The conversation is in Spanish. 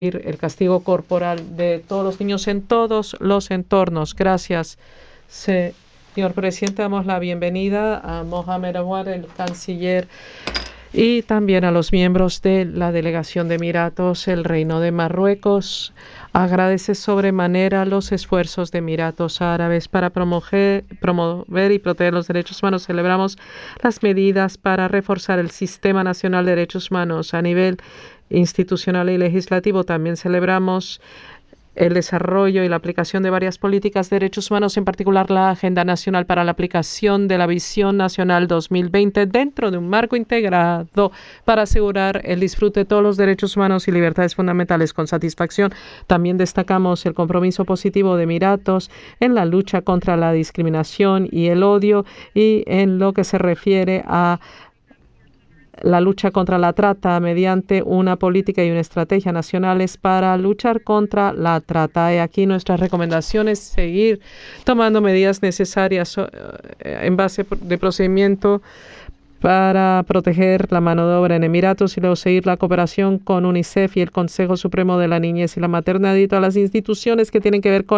el castigo corporal de todos los niños en todos los entornos. Gracias, señor presidente. Damos la bienvenida a Mohamed Awad, el canciller, y también a los miembros de la delegación de Emiratos. El Reino de Marruecos agradece sobremanera los esfuerzos de Emiratos Árabes para promover y proteger los derechos humanos. Celebramos las medidas para reforzar el Sistema Nacional de Derechos Humanos a nivel institucional y legislativo. También celebramos el desarrollo y la aplicación de varias políticas de derechos humanos, en particular la Agenda Nacional para la aplicación de la Visión Nacional 2020 dentro de un marco integrado para asegurar el disfrute de todos los derechos humanos y libertades fundamentales con satisfacción. También destacamos el compromiso positivo de Emiratos en la lucha contra la discriminación y el odio y en lo que se refiere a la lucha contra la trata mediante una política y una estrategia nacionales para luchar contra la trata. Y aquí nuestras recomendaciones: seguir tomando medidas necesarias en base de procedimiento para proteger la mano de obra en Emiratos, y luego seguir la cooperación con UNICEF y el Consejo Supremo de la Niñez y la Maternidad y todas las instituciones que tienen que ver con